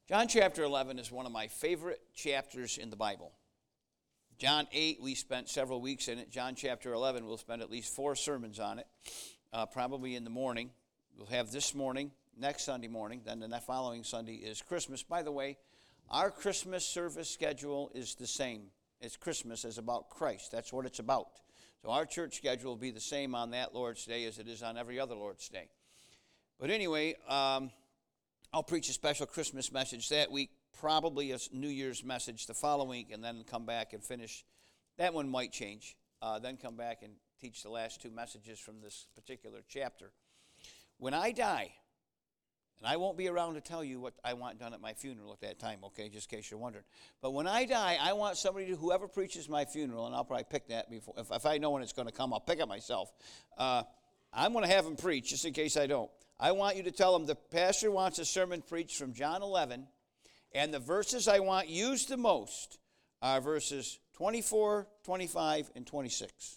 John chapter 11 is one of my favorite chapters in the Bible. John 8, we spent several weeks in it. John chapter 11, we'll spend at least 4 sermons on it, probably in the morning. We'll have this morning, next Sunday morning, then the following Sunday is Christmas. By the way, our Christmas service schedule is the same. It's Christmas is about Christ. That's what it's about. So our church schedule will be the same on that Lord's Day as it is on every other Lord's Day. But anyway, I'll preach a special Christmas message that week, probably a New Year's message the following week, and then come back and finish. That one might change. Then come back and teach the last 2 messages from this particular chapter. When I die, and I won't be around to tell you what I want done at my funeral at that time, okay, just in case you're wondering. But when I die, I want somebody to, whoever preaches my funeral, and I'll probably pick that before, if I know when it's going to come, I'll pick it myself. I'm going to have him preach, just in case I don't. I want you to tell him the pastor wants a sermon preached from John 11, and the verses I want used the most are verses 24, 25, and 26.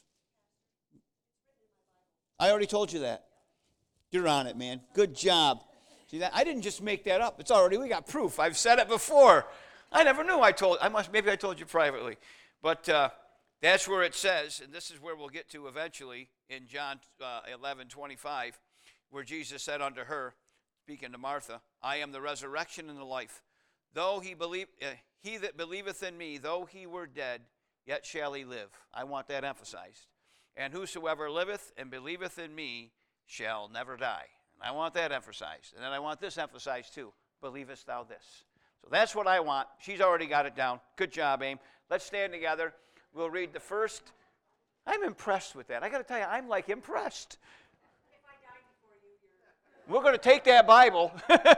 I already told you that. You're on it, man. Good job. See that? I didn't just make that up. It's already, we got proof. I've said it before. I never knew maybe I told you privately. But that's where it says, and this is where we'll get to eventually in John 11:25, where Jesus said unto her, speaking to Martha, I am the resurrection and the life. Though he that believeth in me, though he were dead, yet shall he live. I want that emphasized. And whosoever liveth and believeth in me shall never die. And I want that emphasized. And then I want this emphasized too. Believest thou this? So that's what I want. She's already got it down. Good job, Aim. Let's stand together. We'll read the first. I'm impressed with that. I got to tell you, I'm like impressed. If I die before you, We're going to take that Bible.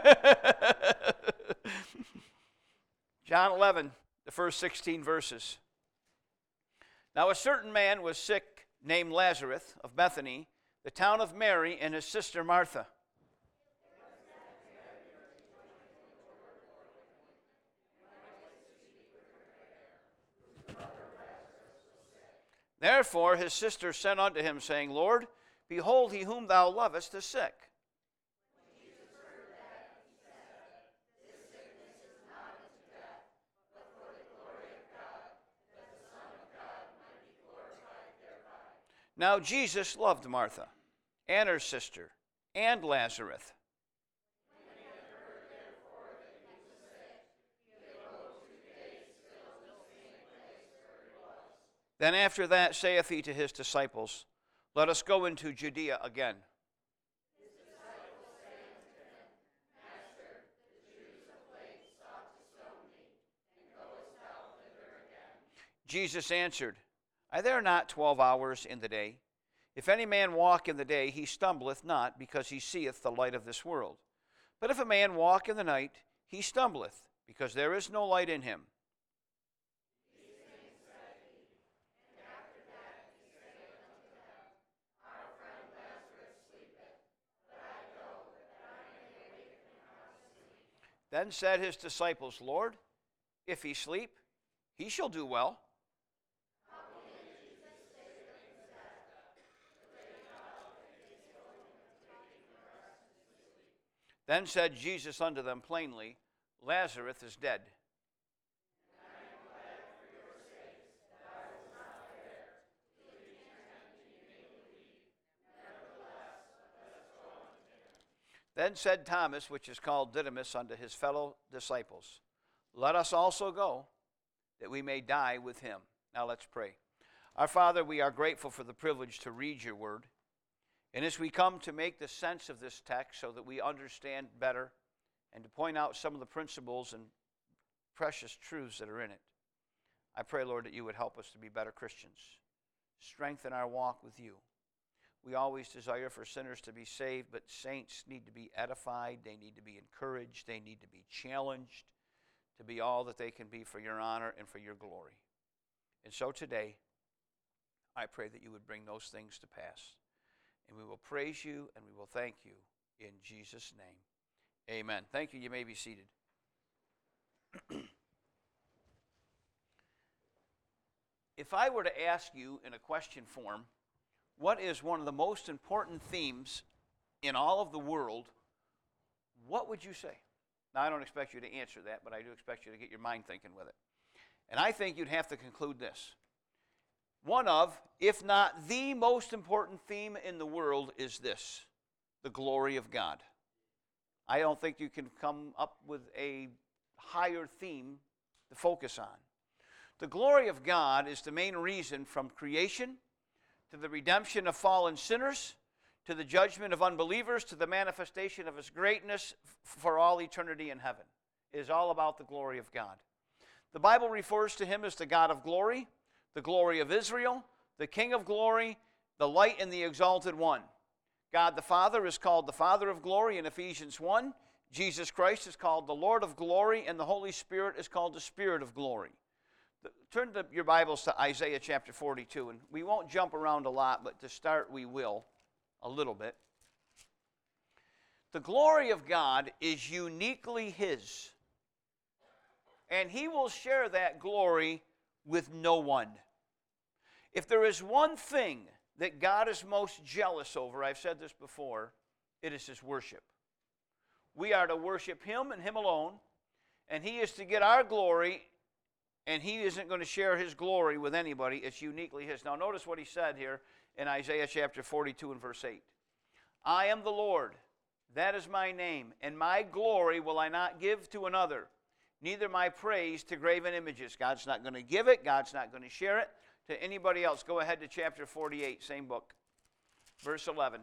John 11, the first 16 verses. Now a certain man was sick, named Lazarus, of Bethany, the town of Mary, and his sister Martha. Therefore his sister sent unto him, saying, Lord, behold, he whom thou lovest is sick. Now Jesus loved Martha, and her sister, and Lazarus. Then after that saith he to his disciples, Let us go into Judea again. His disciples say unto him, Master, the Jews of late sought to stone thee, and goest thou thither again? Jesus answered, Are there not 12 hours in the day? If any man walk in the day, he stumbleth not, because he seeth the light of this world. But if a man walk in the night, he stumbleth, because there is no light in him. Then said his disciples, Lord, if he sleep, he shall do well. Then said Jesus unto them plainly, Lazarus is dead. Then said Thomas, which is called Didymus, unto his fellow disciples, Let us also go, that we may die with him. Now let's pray. Our Father, we are grateful for the privilege to read your word. And as we come to make the sense of this text so that we understand better and to point out some of the principles and precious truths that are in it, I pray, Lord, that you would help us to be better Christians. Strengthen our walk with you. We always desire for sinners to be saved, but saints need to be edified. They need to be encouraged. They need to be challenged to be all that they can be for your honor and for your glory. And so today, I pray that you would bring those things to pass. And we will praise you and we will thank you in Jesus' name. Amen. Thank you. You may be seated. If I were to ask you in a question form, what is one of the most important themes in all of the world, what would you say? Now, I don't expect you to answer that, but I do expect you to get your mind thinking with it. And I think you'd have to conclude this. One of, if not the most important theme in the world is this: the glory of God. I don't think you can come up with a higher theme to focus on. The glory of God is the main reason from creation to the redemption of fallen sinners, to the judgment of unbelievers, to the manifestation of his greatness for all eternity in heaven. It is all about the glory of God. The Bible refers to him as the God of glory, the glory of Israel, the King of glory, the light and the exalted one. God the Father is called the Father of glory in Ephesians 1. Jesus Christ is called the Lord of glory, and the Holy Spirit is called the Spirit of glory. Turn your Bibles to Isaiah chapter 42, and we won't jump around a lot, but to start we will a little bit. The glory of God is uniquely his, and he will share that glory with no one. If there is one thing that God is most jealous over, I've said this before, it is his worship. We are to worship him and him alone, and he is to get our glory, and he isn't going to share his glory with anybody. It's uniquely his. Now notice what he said here in Isaiah chapter 42 and verse 8. I am the Lord, that is my name, and my glory will I not give to another, neither my praise to graven images. God's not going to give it. God's not going to share it to anybody else. Go ahead to chapter 48, same book, verse 11.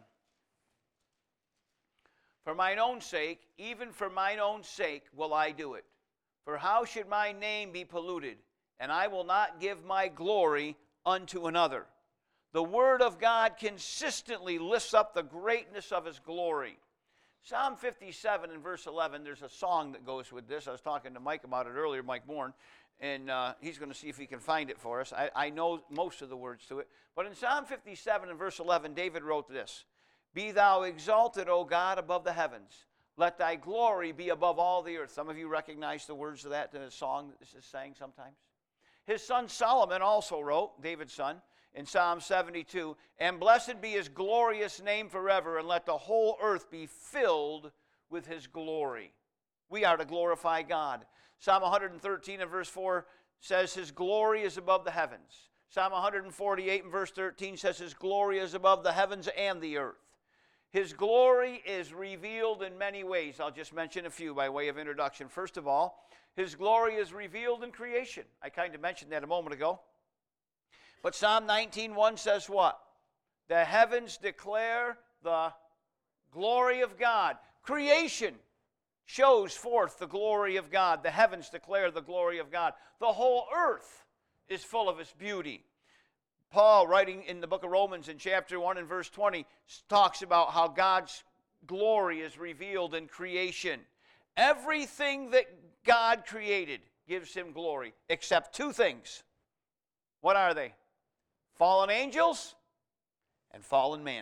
For mine own sake, even for mine own sake will I do it. For how should my name be polluted? And I will not give my glory unto another. The word of God consistently lifts up the greatness of his glory. Psalm 57 and verse 11, there's a song that goes with this. I was talking to Mike about it earlier, Mike Bourne, and he's going to see if he can find it for us. I know most of the words to it. But in Psalm 57 and verse 11, David wrote this: Be thou exalted, O God, above the heavens. Let thy glory be above all the earth. Some of you recognize the words of that in a song that this is sang sometimes. His son Solomon also wrote, David's son, in Psalm 72, and blessed be his glorious name forever, and let the whole earth be filled with his glory. We are to glorify God. Psalm 113 and verse 4 says his glory is above the heavens. Psalm 148 and verse 13 says his glory is above the heavens and the earth. His glory is revealed in many ways. I'll just mention a few by way of introduction. First of all, his glory is revealed in creation. I kind of mentioned that a moment ago. But Psalm 19:1 says what? The heavens declare the glory of God. Creation shows forth the glory of God. The heavens declare the glory of God. The whole earth is full of his beauty. Paul, writing in the book of Romans in chapter 1 and verse 20, talks about how God's glory is revealed in creation. Everything that God created gives him glory, except two things. What are they? Fallen angels and fallen man.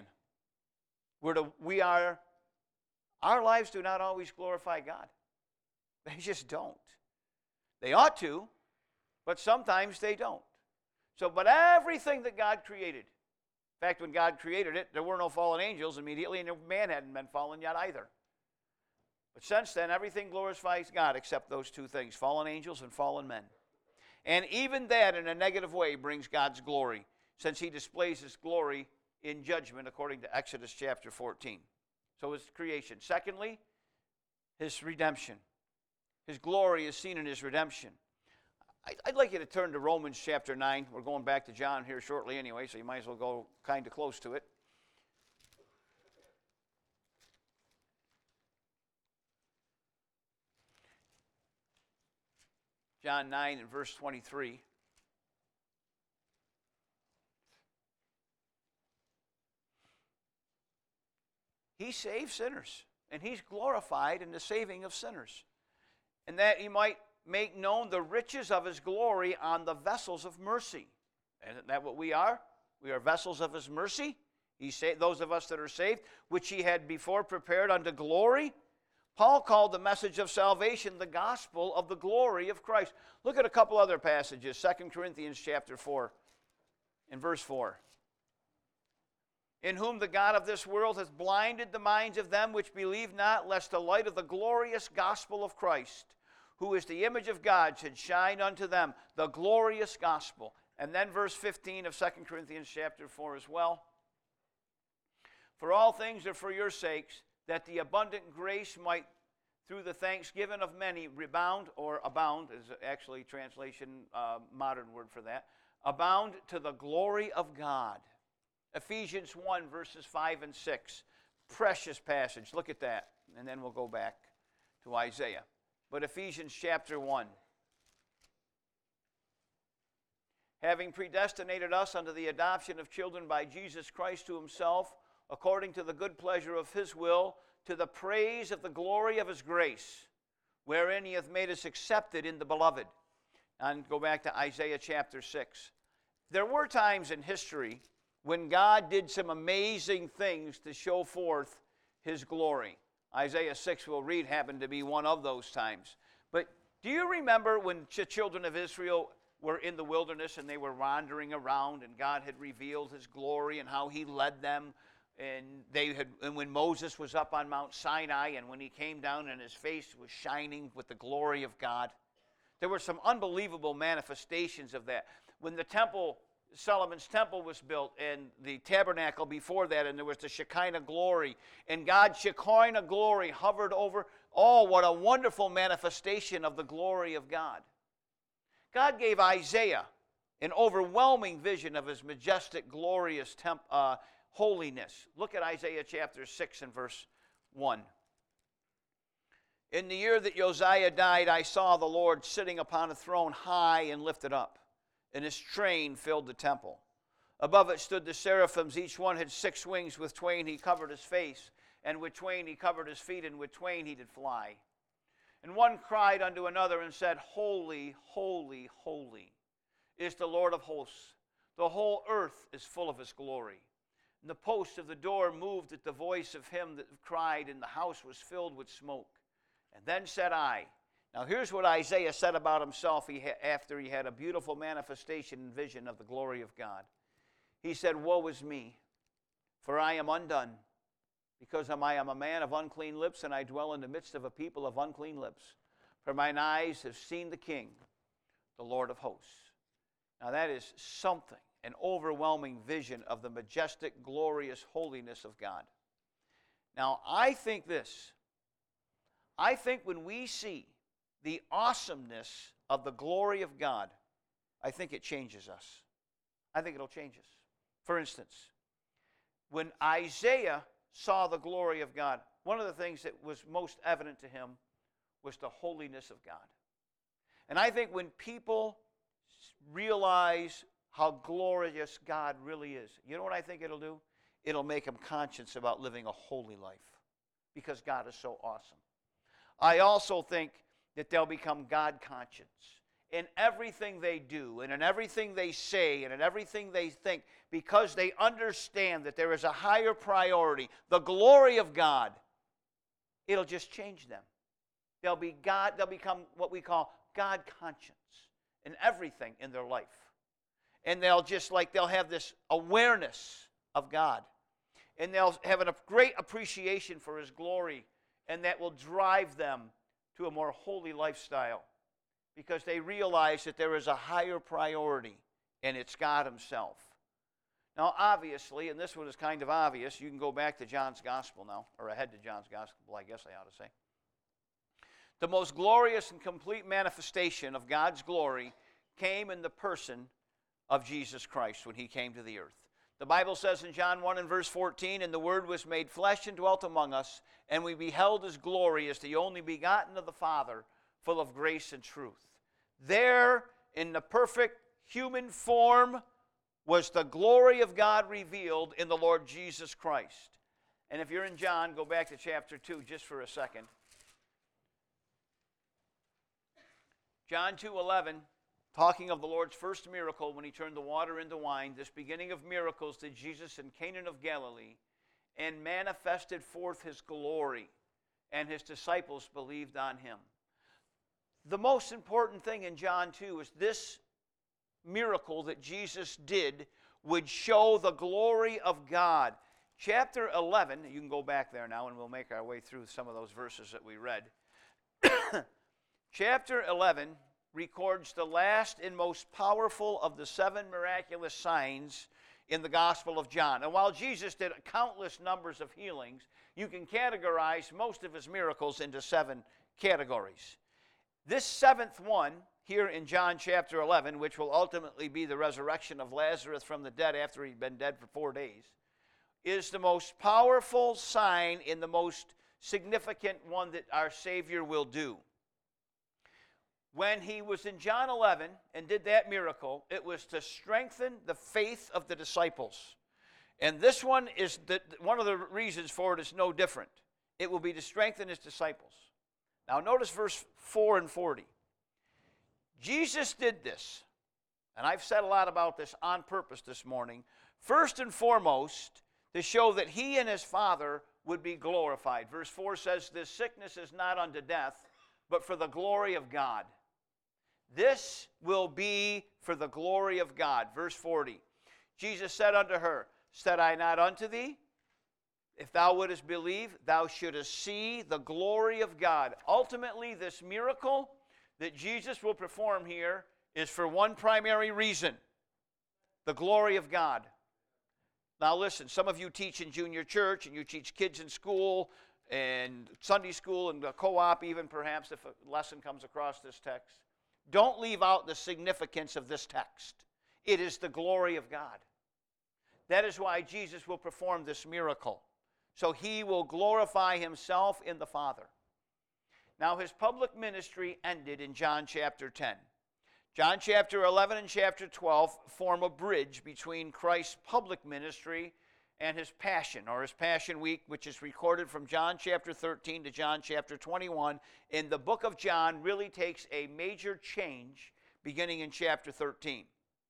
Our lives do not always glorify God. They just don't. They ought to, but sometimes they don't. But everything that God created, in fact, when God created it, there were no fallen angels immediately, and man hadn't been fallen yet either. But since then, everything glorifies God except those two things, fallen angels and fallen men. And even that, in a negative way, brings God's glory, since he displays his glory in judgment, according to Exodus chapter 14. So his creation. Secondly, his redemption. His glory is seen in his redemption. I'd like you to turn to Romans chapter 9. We're going back to John here shortly anyway, so you might as well go kind of close to it. John 9 and verse 23. He saves sinners, and he's glorified in the saving of sinners. And that he might make known the riches of his glory on the vessels of mercy. Isn't that what we are? We are vessels of his mercy. He saved those of us that are saved, which he had before prepared unto glory. Paul called the message of salvation the gospel of the glory of Christ. Look at a couple other passages. 2 Corinthians chapter 4 and verse 4. in whom the God of this world hath blinded the minds of them which believe not, lest the light of the glorious gospel of Christ, who is the image of God, should shine unto them. The glorious gospel. And then verse 15 of 2 Corinthians chapter 4 as well. For all things are for your sakes, that the abundant grace might, through the thanksgiving of many, rebound, or abound, is actually translation, modern word for that, abound to the glory of God. Ephesians 1, verses 5 and 6. Precious passage. Look at that. And then we'll go back to Isaiah. But Ephesians chapter 1. Having predestinated us unto the adoption of children by Jesus Christ to himself, according to the good pleasure of his will, to the praise of the glory of his grace, wherein he hath made us accepted in the beloved. And go back to Isaiah chapter 6. There were times in history when God did some amazing things to show forth his glory. Isaiah 6, we'll read, happened to be one of those times. But do you remember when the children of Israel were in the wilderness and they were wandering around and God had revealed his glory and how he led them? And when Moses was up on Mount Sinai and when he came down and his face was shining with the glory of God, there were some unbelievable manifestations of that. When the temple, Solomon's temple was built, and the tabernacle before that, and there was the Shekinah glory, and God's Shekinah glory hovered over. Oh, what a wonderful manifestation of the glory of God. God gave Isaiah an overwhelming vision of his majestic, glorious holiness. Look at Isaiah chapter 6 and verse 1. In the year that Josiah died, I saw the Lord sitting upon a throne high and lifted up, and his train filled the temple. Above it stood the seraphims. Each one had 6 wings. With twain he covered his face, and with twain he covered his feet, and with twain he did fly. And one cried unto another and said, Holy, holy, holy is the Lord of hosts. The whole earth is full of his glory. And the post of the door moved at the voice of him that cried, and the house was filled with smoke. And then said I. Now here's what Isaiah said about himself after he had a beautiful manifestation and vision of the glory of God. He said, Woe is me, for I am undone, because I am a man of unclean lips, and I dwell in the midst of a people of unclean lips. For mine eyes have seen the King, the Lord of hosts. Now that is something, an overwhelming vision of the majestic, glorious holiness of God. Now I think this. I think when we see the awesomeness of the glory of God, I think it changes us. I think it'll change us. For instance, when Isaiah saw the glory of God, one of the things that was most evident to him was the holiness of God. And I think when people realize how glorious God really is, you know what I think it'll do? It'll make them conscious about living a holy life because God is so awesome. I also think that they'll become God conscious in everything they do and in everything they say and in everything they think, because they understand that there is a higher priority, the glory of God. It'll just change them. They'll become what we call God conscious in everything in their life. And they'll have this awareness of God. And they'll have a great appreciation for his glory, and that will drive them to a more holy lifestyle because they realize that there is a higher priority, and it's God himself. Now, obviously, and this one is kind of obvious, you can go back to John's Gospel now, or ahead to John's Gospel, I guess I ought to say. The most glorious and complete manifestation of God's glory came in the person of Jesus Christ when he came to the earth. The Bible says in John 1 and verse 14, And the Word was made flesh and dwelt among us, and we beheld his glory as the only begotten of the Father, full of grace and truth. There, in the perfect human form, was the glory of God revealed in the Lord Jesus Christ. And if you're in John, go back to chapter 2 just for a second. John 2:11, talking of the Lord's first miracle when he turned the water into wine, this beginning of miracles did Jesus in Cana of Galilee, and manifested forth his glory, and his disciples believed on him. The most important thing in John 2 is this miracle that Jesus did would show the glory of God. chapter 11, you can go back there now and we'll make our way through some of those verses that we read. Chapter 11 records the last and most powerful of the 7 miraculous signs in the Gospel of John. And while Jesus did countless numbers of healings, you can categorize most of his miracles into 7 categories. This 7th one, here in John chapter 11, which will ultimately be the resurrection of Lazarus from the dead after he'd been dead for 4 days, is the most powerful sign and the most significant one that our Savior will do. When he was in John 11 and did that miracle, it was to strengthen the faith of the disciples. And this one is one of the reasons for it is no different. It will be to strengthen his disciples. Now notice verse 4 and 40. Jesus did this, and I've said a lot about this on purpose this morning, first and foremost to show that he and his Father would be glorified. Verse 4 says, this sickness is not unto death, but for the glory of God. This will be for the glory of God. Verse 40, Jesus said unto her, said I not unto thee, if thou wouldest believe, thou shouldest see the glory of God. Ultimately, this miracle that Jesus will perform here is for one primary reason, the glory of God. Now listen, some of you teach in junior church and you teach kids in school and Sunday school and co-op even perhaps if a lesson comes across this text. Don't leave out the significance of this text. It is the glory of God. That is why Jesus will perform this miracle. So he will glorify himself in the Father. Now his public ministry ended in John chapter 10. John chapter 11 and chapter 12 form a bridge between Christ's public ministry and his passion, or his Passion Week, which is recorded from John chapter 13 to John chapter 21. And the book of John really takes a major change beginning in chapter 13.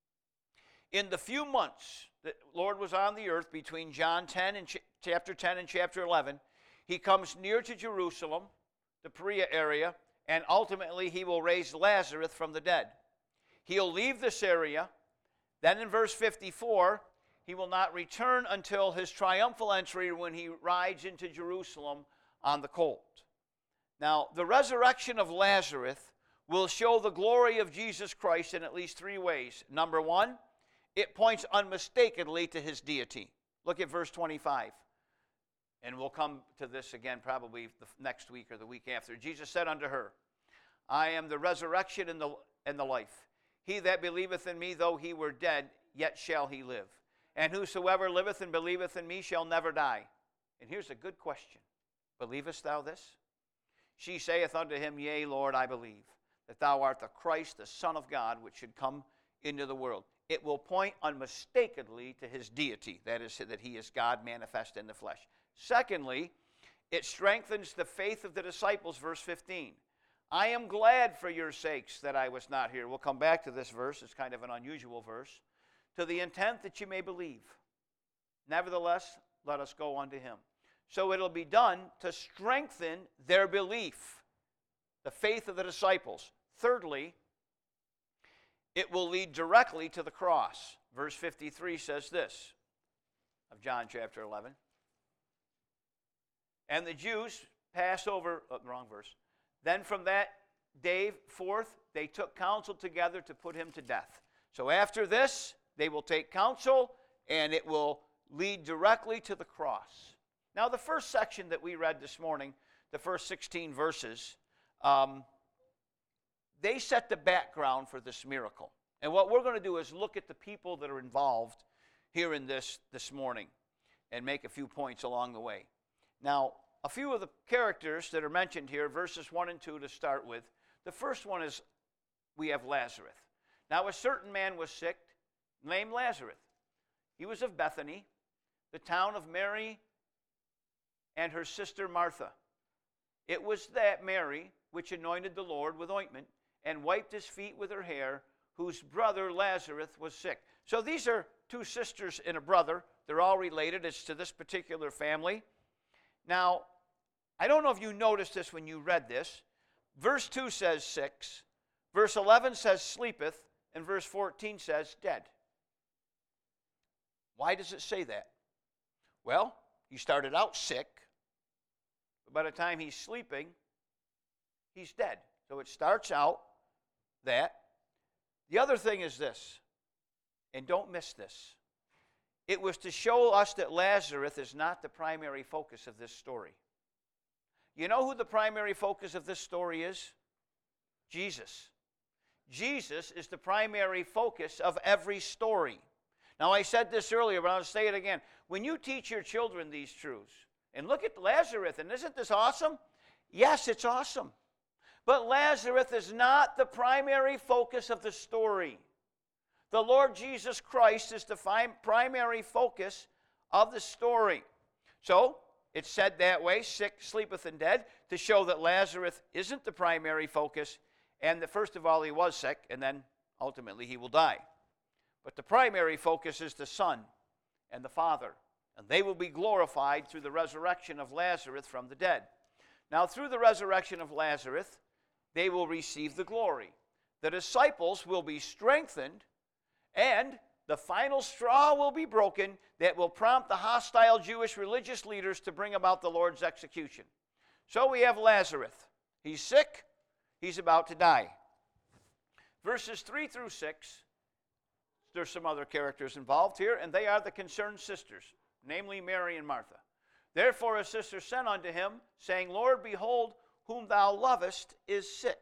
In the few months that Lord was on the earth between John 10 and chapter 10 and chapter 11, he comes near to Jerusalem, the Perea area, and ultimately he will raise Lazarus from the dead. He'll leave this area. Then in verse 54, he will not return until his triumphal entry when he rides into Jerusalem on the colt. Now, the resurrection of Lazarus will show the glory of Jesus Christ in at least 3 ways. Number 1, it points unmistakably to his deity. Look at verse 25. And we'll come to this again probably the next week or the week after. Jesus said unto her, I am the resurrection and the life. He that believeth in me, though he were dead, yet shall he live. And whosoever liveth and believeth in me shall never die. And here's a good question. Believest thou this? She saith unto him, Yea, Lord, I believe, that thou art the Christ, the Son of God, which should come into the world. It will point unmistakably to his deity, that is, that he is God manifest in the flesh. Secondly, it strengthens the faith of the disciples, verse 15. I am glad for your sakes that I was not here. We'll come back to this verse. It's kind of an unusual verse. To the intent that you may believe. Nevertheless, let us go unto him. So it'll be done to strengthen their belief, the faith of the disciples. Thirdly, it will lead directly to the cross. Verse 53 says this of John chapter 11. And the Jews pass over, wrong verse. Then from that day forth, they took counsel together to put him to death. So after this, they will take counsel, and it will lead directly to the cross. Now, the first section that we read this morning, the first 16 verses, they set the background for this miracle. And what we're going to do is look at the people that are involved here in this morning and make a few points along the way. Now, a few of the characters that are mentioned here, verses 1 and 2 to start with. The first one is we have Lazarus. Now, a certain man was sick, named Lazarus. He was of Bethany, the town of Mary and her sister Martha. It was that Mary which anointed the Lord with ointment and wiped his feet with her hair, whose brother Lazarus was sick. So these are 2 sisters and a brother. They're all related. It's to this particular family. Now, I don't know if you noticed this when you read this. Verse 2 says 6. Verse 11 says sleepeth. And verse 14 says dead. Why does it say that? Well, he started out sick, but by the time he's sleeping, he's dead. So it starts out that. The other thing is this, and don't miss this. It was to show us that Lazarus is not the primary focus of this story. You know who the primary focus of this story is? Jesus. Jesus is the primary focus of every story. Now, I said this earlier, but I'll say it again. When you teach your children these truths, and look at Lazarus, and isn't this awesome? Yes, it's awesome. But Lazarus is not the primary focus of the story. The Lord Jesus Christ is the primary focus of the story. So, it's said that way, sick, sleepeth, and dead, to show that Lazarus isn't the primary focus, and that first of all he was sick, and then ultimately he will die. But the primary focus is the Son and the Father, and they will be glorified through the resurrection of Lazarus from the dead. Now, through the resurrection of Lazarus, they will receive the glory. The disciples will be strengthened, and the final straw will be broken that will prompt the hostile Jewish religious leaders to bring about the Lord's execution. So we have Lazarus. He's sick. He's about to die. Verses 3 through 6, there's some other characters involved here, and they are the concerned sisters, namely Mary and Martha. Therefore his sister sent unto him, saying, Lord, behold, whom thou lovest is sick.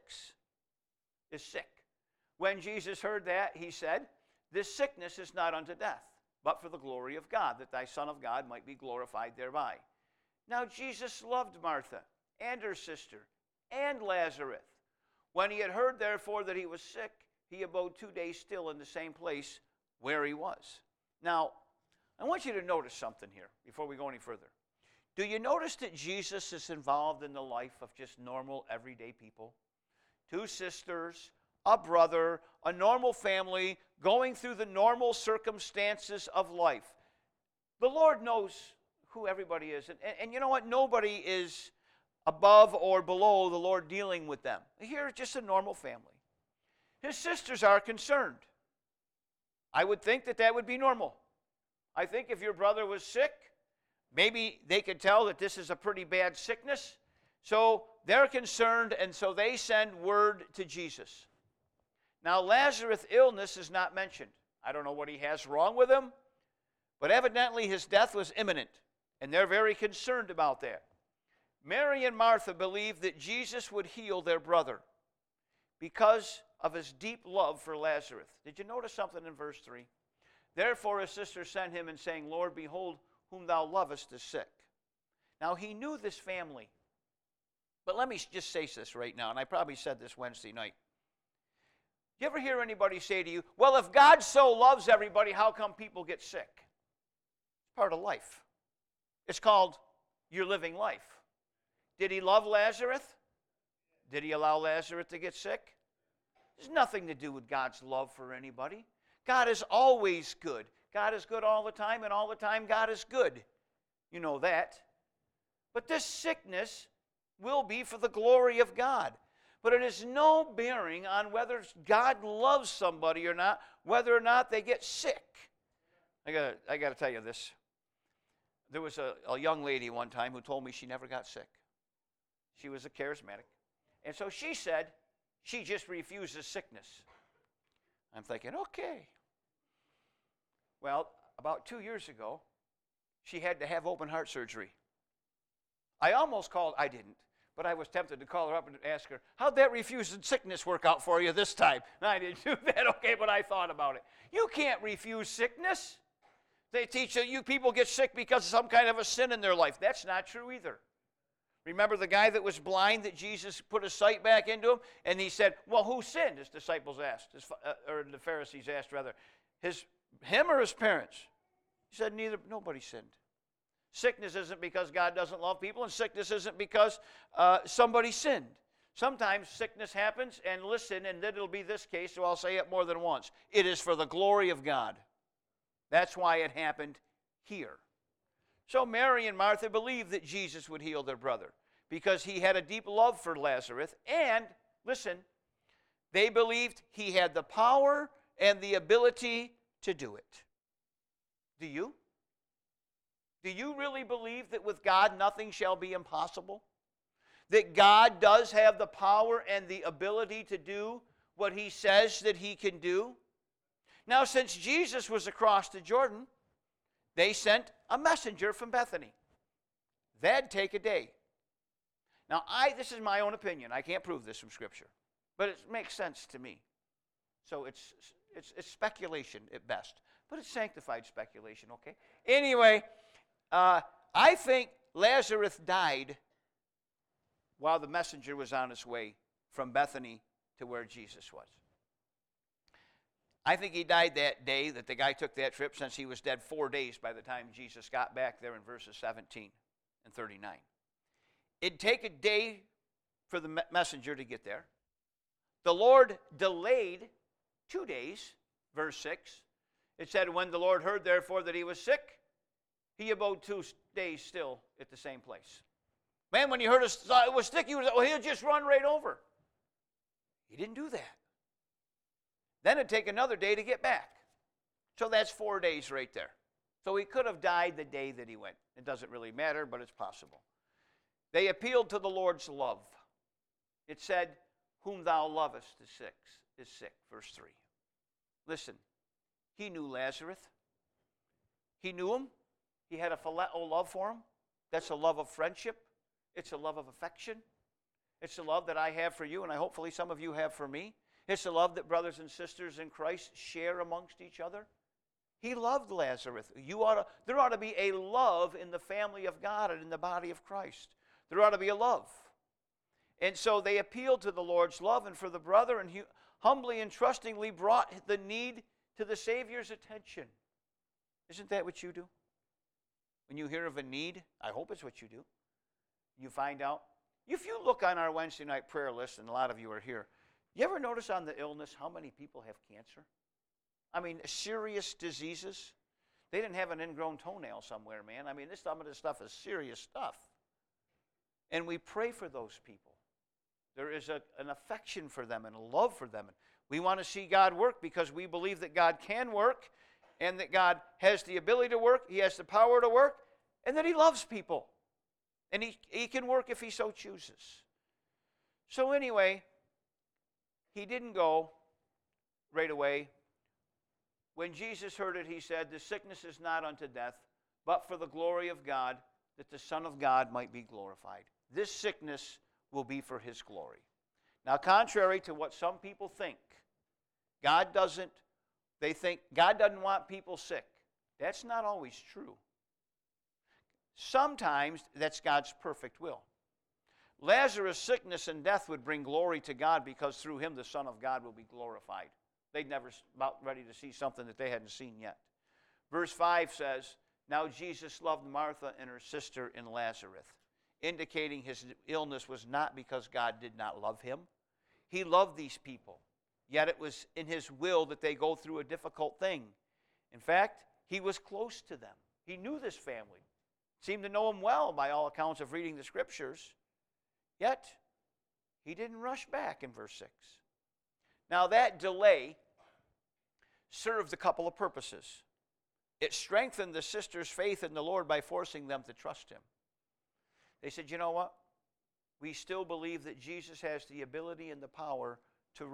When Jesus heard that, he said, This sickness is not unto death, but for the glory of God, that thy Son of God might be glorified thereby. Now Jesus loved Martha and her sister and Lazarus. When he had heard, therefore, that he was sick, he abode 2 days still in the same place where he was. Now, I want you to notice something here before we go any further. Do you notice that Jesus is involved in the life of just normal, everyday people? 2 sisters, a brother, a normal family, going through the normal circumstances of life. The Lord knows who everybody is. And you know what? Nobody is above or below the Lord dealing with them. Here, it's just a normal family. His sisters are concerned. I would think that that would be normal. I think if your brother was sick, maybe they could tell that this is a pretty bad sickness. So they're concerned, and so they send word to Jesus. Now, Lazarus' illness is not mentioned. I don't know what he has wrong with him, but evidently his death was imminent, and they're very concerned about that. Mary and Martha believed that Jesus would heal their brother because of his deep love for Lazarus. Did you notice something in verse 3? Therefore his sister sent him and saying, Lord, behold, whom thou lovest is sick. Now he knew this family. But let me just say this right now, and I probably said this Wednesday night. You ever hear anybody say to you, well, if God so loves everybody, how come people get sick? It's part of life. It's called you're living life. Did he love Lazarus? Did he allow Lazarus to get sick? There's nothing to do with God's love for anybody. God is always good. God is good all the time, and all the time God is good. You know that. But this sickness will be for the glory of God. But it has no bearing on whether God loves somebody or not, whether or not they get sick. I got to tell you this. There was a young lady one time who told me she never got sick. She was a charismatic. And so she said she just refuses sickness. I'm thinking, okay. Well, about 2 years ago, she had to have open heart surgery. I didn't, but I was tempted to call her up and ask her, how'd that refusing sickness work out for you this time? No, I didn't do that, okay, but I thought about it. You can't refuse sickness. They teach that you people get sick because of some kind of a sin in their life. That's not true either. Remember the guy that was blind that Jesus put his sight back into him? And he said, well, who sinned? His disciples asked, or the Pharisees asked rather. Him or his parents? He said, nobody sinned. Sickness isn't because God doesn't love people, and sickness isn't because somebody sinned. Sometimes sickness happens, and listen, and it'll be this case, so I'll say it more than once. It is for the glory of God. That's why it happened here. So Mary and Martha believed that Jesus would heal their brother because he had a deep love for Lazarus, and, listen, they believed he had the power and the ability to do it. Do you? Do you really believe that with God nothing shall be impossible? That God does have the power and the ability to do what he says that he can do? Now, since Jesus was across the Jordan, they sent a messenger from Bethany. That'd take a day. Now, this is my own opinion. I can't prove this from Scripture, but it makes sense to me. So it's speculation at best, but it's sanctified speculation, okay? Anyway, I think Lazarus died while the messenger was on his way from Bethany to where Jesus was. I think he died that day that the guy took that trip, since he was dead 4 days by the time Jesus got back there in verses 17 and 39. It'd take a day for the messenger to get there. The Lord delayed 2 days, verse 6. It said, when the Lord heard, therefore, that he was sick, he abode 2 days still at the same place. Man, when he heard it was sick, he'll just run right over. He didn't do that. Then it'd take another day to get back. So that's 4 days right there. So he could have died the day that he went. It doesn't really matter, but it's possible. They appealed to the Lord's love. It said, whom thou lovest is sick, verse 3. Listen, he knew Lazarus. He knew him. He had a phileo love for him. That's a love of friendship. It's a love of affection. It's a love that I have for you, and hopefully some of you have for me. It's a love that brothers and sisters in Christ share amongst each other. He loved Lazarus. There ought to be a love in the family of God and in the body of Christ. There ought to be a love. And so they appealed to the Lord's love, and for the brother, and humbly and trustingly brought the need to the Savior's attention. Isn't that what you do? When you hear of a need, I hope it's what you do. You find out. If you look on our Wednesday night prayer list, and a lot of you are here, you ever notice on the illness how many people have cancer? I mean, serious diseases. They didn't have an ingrown toenail somewhere, man. I mean, some of this stuff is serious stuff. And we pray for those people. There is an affection for them and a love for them. We want to see God work because we believe that God can work and that God has the ability to work, he has the power to work, and that he loves people. And he can work if he so chooses. So anyway, he didn't go right away. When Jesus heard it, he said, the sickness is not unto death, but for the glory of God, that the Son of God might be glorified. This sickness will be for his glory. Now, contrary to what some people think, they think God doesn't want people sick. That's not always true. Sometimes that's God's perfect will. Lazarus' sickness and death would bring glory to God because through him the Son of God will be glorified. They'd never about ready to see something that they hadn't seen yet. Verse 5 says, now Jesus loved Martha and her sister and Lazarus, indicating his illness was not because God did not love him. He loved these people, yet it was in his will that they go through a difficult thing. In fact, he was close to them. He knew this family, seemed to know them well by all accounts of reading the Scriptures. Yet, he didn't rush back in verse 6. Now, that delay served a couple of purposes. It strengthened the sisters' faith in the Lord by forcing them to trust him. They said, you know what? We still believe that Jesus has the ability and the power to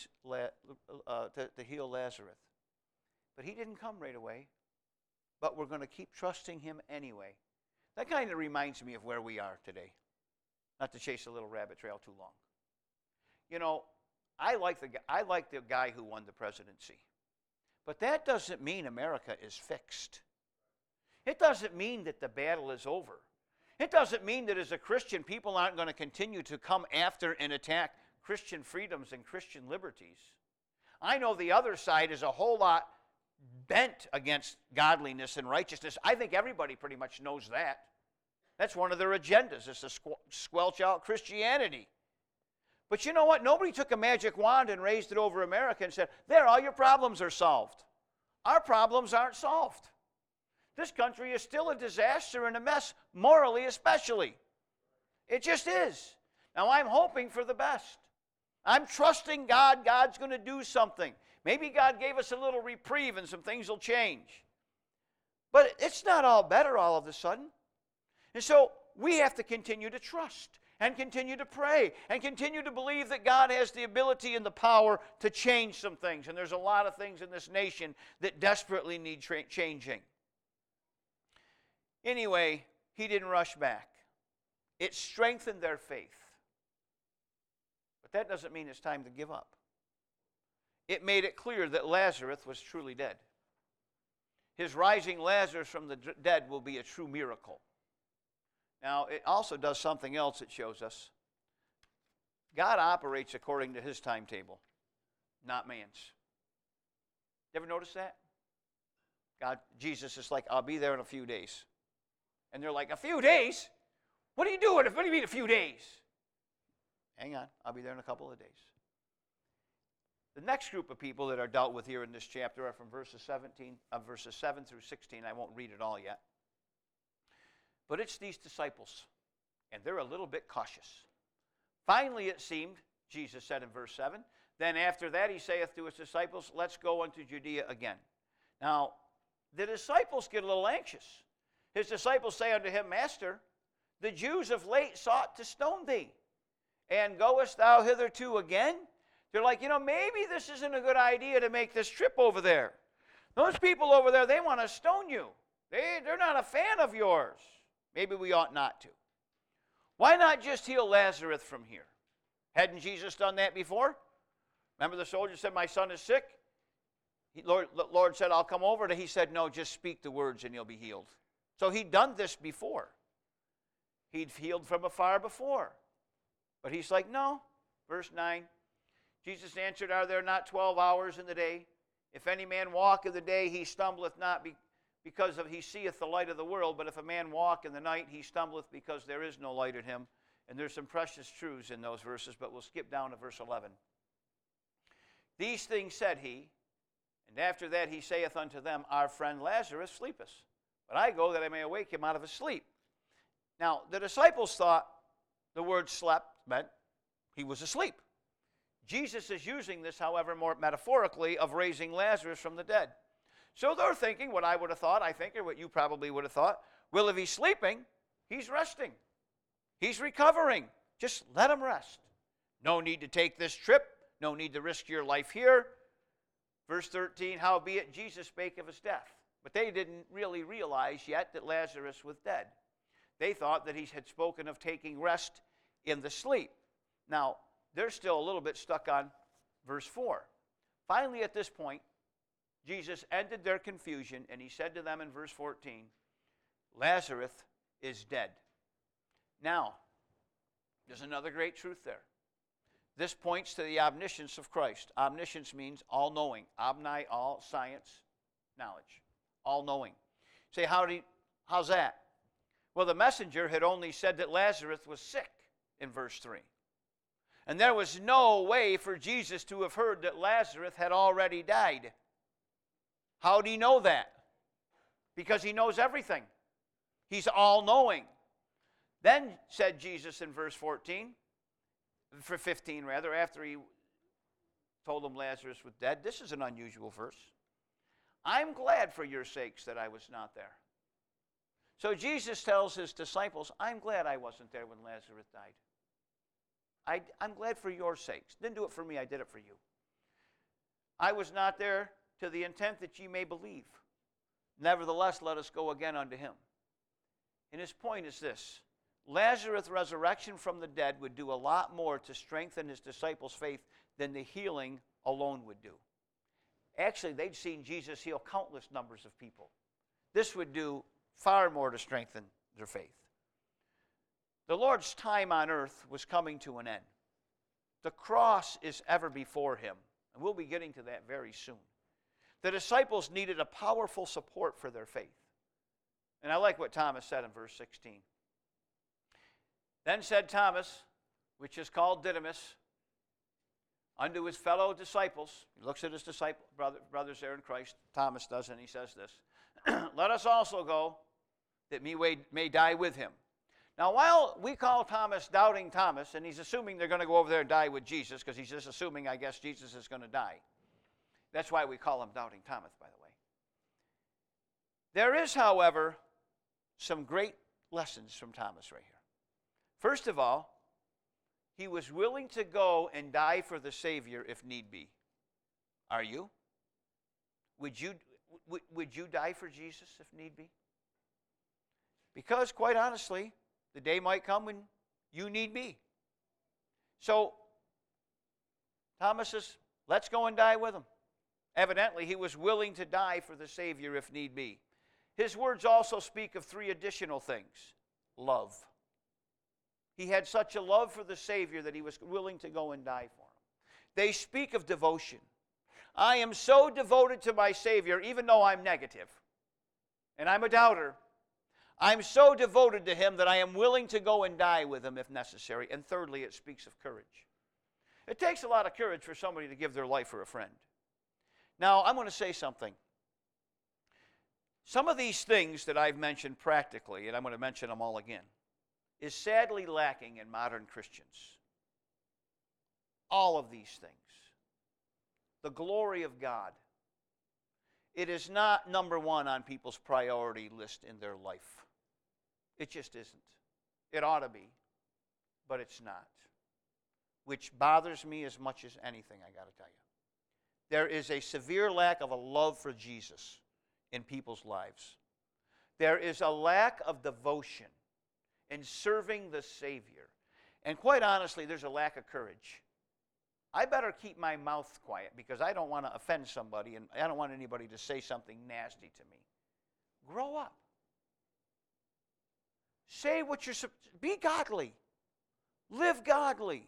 to heal Lazarus. But he didn't come right away. But we're going to keep trusting him anyway. That kind of reminds me of where we are today. Not to chase a little rabbit trail too long. You know, I like the guy who won the presidency. But that doesn't mean America is fixed. It doesn't mean that the battle is over. It doesn't mean that as a Christian, people aren't going to continue to come after and attack Christian freedoms and Christian liberties. I know the other side is a whole lot bent against godliness and righteousness. I think everybody pretty much knows that. That's one of their agendas, is to squelch out Christianity. But you know what? Nobody took a magic wand and raised it over America and said, there, all your problems are solved. Our problems aren't solved. This country is still a disaster and a mess, morally especially. It just is. Now, I'm hoping for the best. I'm trusting God. God's going to do something. Maybe God gave us a little reprieve and some things will change. But it's not all better all of a sudden. And so we have to continue to trust and continue to pray and continue to believe that God has the ability and the power to change some things. And there's a lot of things in this nation that desperately need changing. Anyway, he didn't rush back. It strengthened their faith. But that doesn't mean it's time to give up. It made it clear that Lazarus was truly dead. His rising Lazarus from the dead will be a true miracle. Now, it also does something else it shows us. God operates according to his timetable, not man's. You ever notice that? Jesus is like, I'll be there in a few days. And they're like, a few days? What are you doing? What do you mean a few days? Hang on, I'll be there in a couple of days. The next group of people that are dealt with here in this chapter are from verses 7 through 16. I won't read it all yet. But it's these disciples, and they're a little bit cautious. Finally, it seemed, Jesus said in verse 7, then after that he saith to his disciples, let's go unto Judea again. Now, the disciples get a little anxious. His disciples say unto him, Master, the Jews of late sought to stone thee, and goest thou hitherto again? They're like, maybe this isn't a good idea to make this trip over there. Those people over there, they want to stone you. They're not a fan of yours. Maybe we ought not to. Why not just heal Lazarus from here? Hadn't Jesus done that before? Remember the soldier said, my son is sick? Lord said, I'll come over. He said, no, just speak the words and he'll be healed. So he'd done this before. He'd healed from afar before. But he's like, no. Verse 9, Jesus answered, are there not 12 hours in the day? If any man walk in the day, he stumbleth not because he seeth the light of the world. But if a man walk in the night, he stumbleth because there is no light in him. And there's some precious truths in those verses, but we'll skip down to verse 11. These things said he, and after that he saith unto them, our friend Lazarus sleepeth, but I go that I may awake him out of his sleep. Now, the disciples thought the word slept meant he was asleep. Jesus is using this, however, more metaphorically, of raising Lazarus from the dead. So they're thinking what I would have thought, I think, or what you probably would have thought. Well, if he's sleeping, he's resting. He's recovering. Just let him rest. No need to take this trip. No need to risk your life here. Verse 13, howbeit Jesus spake of his death. But they didn't really realize yet that Lazarus was dead. They thought that he had spoken of taking rest in the sleep. Now, they're still a little bit stuck on verse 4. Finally, at this point, Jesus ended their confusion, and he said to them in verse 14, Lazarus is dead. Now, there's another great truth there. This points to the omniscience of Christ. Omniscience means all-knowing. Omni, all, science, knowledge. All-knowing. Say, how's that? Well, the messenger had only said that Lazarus was sick in verse 3. And there was no way for Jesus to have heard that Lazarus had already died. How do you know that? Because he knows everything. He's all-knowing. Then said Jesus in verse 15, after he told them Lazarus was dead. This is an unusual verse. I'm glad for your sakes that I was not there. So Jesus tells his disciples, I'm glad I wasn't there when Lazarus died. I'm glad for your sakes. Didn't do it for me, I did it for you. I was not there to the intent that ye may believe. Nevertheless, let us go again unto him. And his point is this. Lazarus' resurrection from the dead would do a lot more to strengthen his disciples' faith than the healing alone would do. Actually, they'd seen Jesus heal countless numbers of people. This would do far more to strengthen their faith. The Lord's time on earth was coming to an end. The cross is ever before him, and we'll be getting to that very soon. The disciples needed a powerful support for their faith. And I like what Thomas said in verse 16. Then said Thomas, which is called Didymus, unto his fellow disciples, he looks at his brothers there in Christ, Thomas does, and he says this, let us also go, that we may die with him. Now, while we call Thomas Doubting Thomas, and he's assuming they're going to go over there and die with Jesus, because he's just assuming, I guess, Jesus is going to die. That's why we call him Doubting Thomas, by the way. There is, however, some great lessons from Thomas right here. First of all, he was willing to go and die for the Savior if need be. Are you? Would you die for Jesus if need be? Because, quite honestly, the day might come when you need me. So, Thomas says, let's go and die with him. Evidently, he was willing to die for the Savior if need be. His words also speak of three additional things. Love. He had such a love for the Savior that he was willing to go and die for him. They speak of devotion. I am so devoted to my Savior, even though I'm negative, and I'm a doubter. I'm so devoted to him that I am willing to go and die with him if necessary. And thirdly, it speaks of courage. It takes a lot of courage for somebody to give their life for a friend. Now, I'm going to say something. Some of these things that I've mentioned practically, and I'm going to mention them all again, is sadly lacking in modern Christians. All of these things. The glory of God. It is not number one on people's priority list in their life. It just isn't. It ought to be, but it's not. Which bothers me as much as anything, I got to tell you. There is a severe lack of a love for Jesus in people's lives. There is a lack of devotion in serving the Savior. And quite honestly, there's a lack of courage. I better keep my mouth quiet because I don't want to offend somebody and I don't want anybody to say something nasty to me. Grow up. Say what you're... Be godly. Live godly.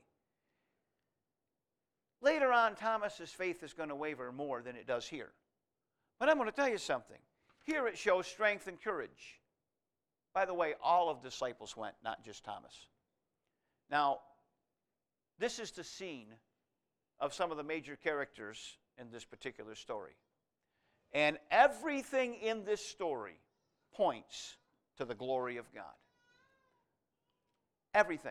Later on, Thomas's faith is going to waver more than it does here. But I'm going to tell you something. Here it shows strength and courage. By the way, all of the disciples went, not just Thomas. Now, this is the scene of some of the major characters in this particular story. And everything in this story points to the glory of God. Everything.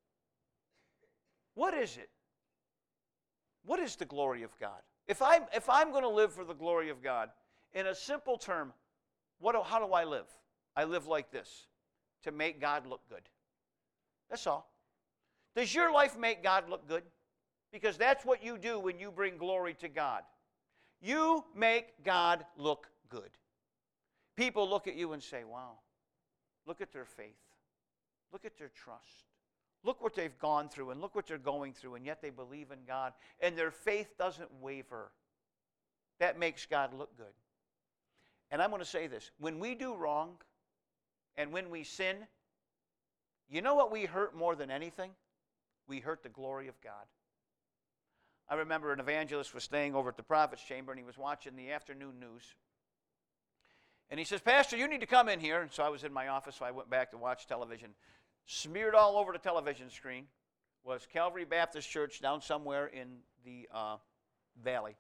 What is it? What is the glory of God? If I'm going to live for the glory of God, in a simple term, how do I live? I live like this, to make God look good. That's all. Does your life make God look good? Because that's what you do when you bring glory to God. You make God look good. People look at you and say, wow, look at their faith. Look at their trust. Look what they've gone through and look what they're going through, and yet they believe in God, and their faith doesn't waver. That makes God look good. And I'm going to say this. When we do wrong and when we sin, you know what we hurt more than anything? We hurt the glory of God. I remember an evangelist was staying over at the Prophet's Chamber, and he was watching the afternoon news. And he says, Pastor, you need to come in here. And so I was in my office, so I went back to watch television. Smeared all over the television screen was Calvary Baptist Church down somewhere in the valley.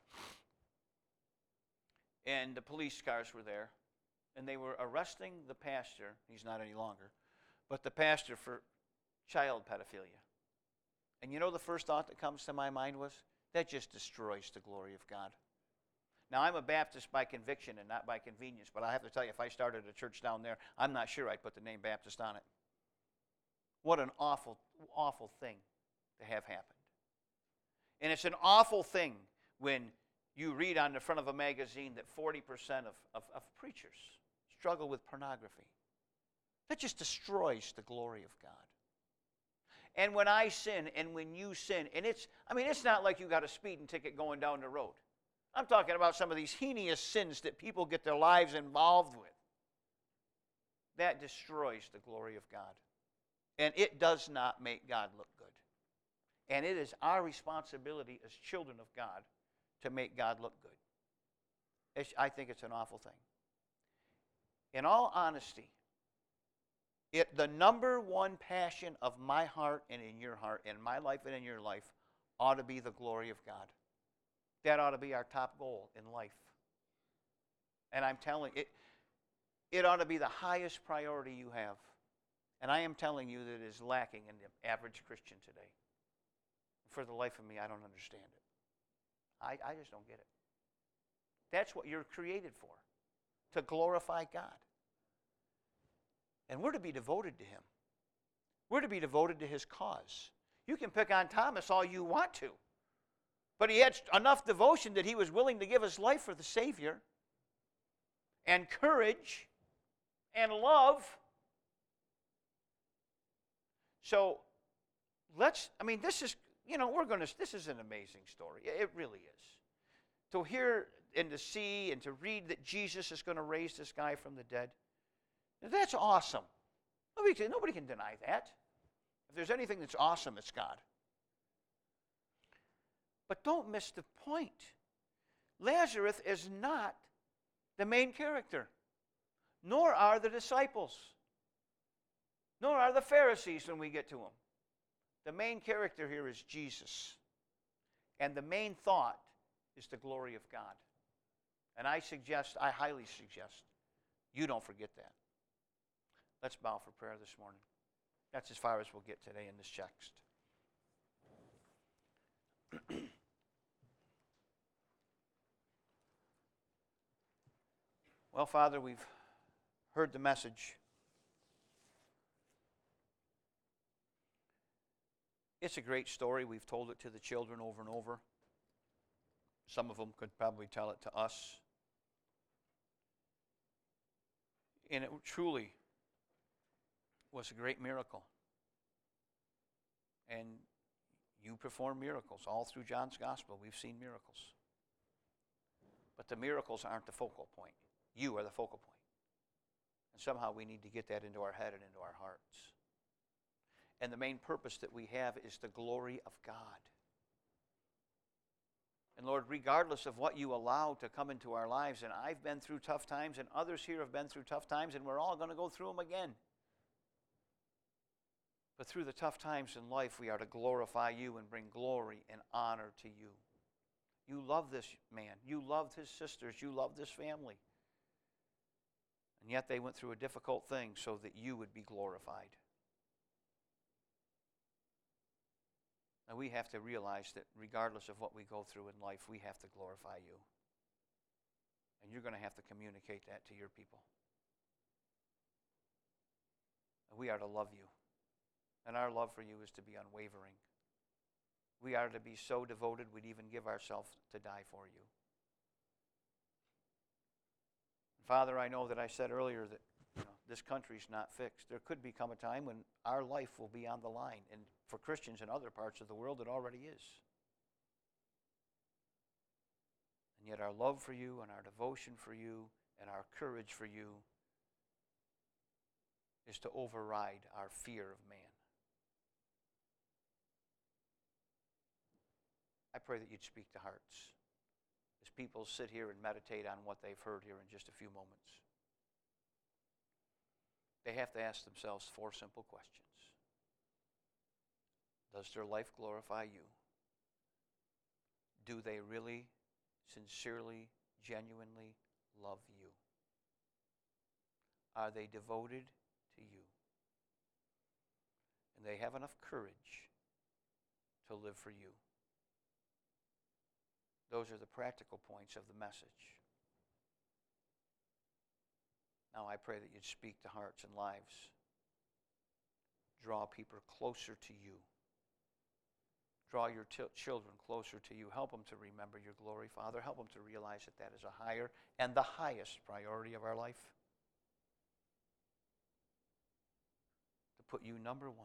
And the police cars were there. And they were arresting the pastor. He's not any longer. But the pastor for child pedophilia. And you know the first thought that comes to my mind was, that just destroys the glory of God. Now, I'm a Baptist by conviction and not by convenience, but I have to tell you, if I started a church down there, I'm not sure I'd put the name Baptist on it. What an awful, awful thing to have happened. And it's an awful thing when you read on the front of a magazine that 40% of preachers struggle with pornography. That just destroys the glory of God. And when I sin and when you sin, and it's not like you got a speeding ticket going down the road. I'm talking about some of these heinous sins that people get their lives involved with. That destroys the glory of God. And it does not make God look good. And it is our responsibility as children of God to make God look good. I think it's an awful thing. In all honesty, the number one passion of my heart and in your heart, in my life and in your life, ought to be the glory of God. That ought to be our top goal in life. And I'm telling you, it ought to be the highest priority you have. And I am telling you that it is lacking in the average Christian today. For the life of me, I don't understand it. I just don't get it. That's what you're created for. to glorify God. And we're to be devoted to him. We're to be devoted to his cause. You can pick on Thomas all you want to, but he had enough devotion that he was willing to give his life for the Savior, and courage, and love. So this is, this is an amazing story. It really is. To hear and to see and to read that Jesus is going to raise this guy from the dead, that's awesome. Nobody can deny that. If there's anything that's awesome, it's God. But don't miss the point. Lazarus is not the main character, nor are the disciples, nor are the Pharisees when we get to him. The main character here is Jesus. And the main thought is the glory of God. And I highly suggest, you don't forget that. Let's bow for prayer this morning. That's as far as we'll get today in this text. Well, Father, we've heard the message. It's a great story. We've told it to the children over and over. Some of them could probably tell it to us. And it truly was a great miracle. And you perform miracles. All through John's gospel, we've seen miracles. But the miracles aren't the focal point. You are the focal point. And somehow we need to get that into our head and into our hearts. And the main purpose that we have is the glory of God. And Lord, regardless of what you allow to come into our lives, and I've been through tough times, and others here have been through tough times, and we're all going to go through them again. But through the tough times in life, we are to glorify you and bring glory and honor to you. You love this man. You loved his sisters. You loved this family. And yet they went through a difficult thing so that you would be glorified. And we have to realize that regardless of what we go through in life, we have to glorify you. And you're going to have to communicate that to your people. And we are to love you. And our love for you is to be unwavering. We are to be so devoted we'd even give ourselves to die for you. Father, I know that I said earlier that this country's not fixed. There could become a time when our life will be on the line. And for Christians in other parts of the world, it already is. And yet our love for you and our devotion for you and our courage for you is to override our fear of man. I pray that you'd speak to hearts as people sit here and meditate on what they've heard here in just a few moments. They have to ask themselves 4 simple questions. Does their life glorify you? Do they really, sincerely, genuinely love you? Are they devoted to you? And they have enough courage to live for you? Those are the practical points of the message. Now I pray that you'd speak to hearts and lives. Draw people closer to you. Draw your children closer to you. Help them to remember your glory, Father. Help them to realize that that is a higher and the highest priority of our life. To put you number 1.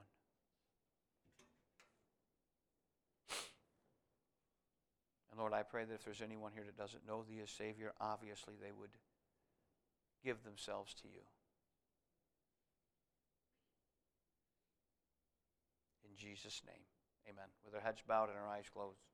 And Lord, I pray that if there's anyone here that doesn't know thee as Savior, obviously they would give themselves to you. In Jesus' name, amen. With our heads bowed and our eyes closed.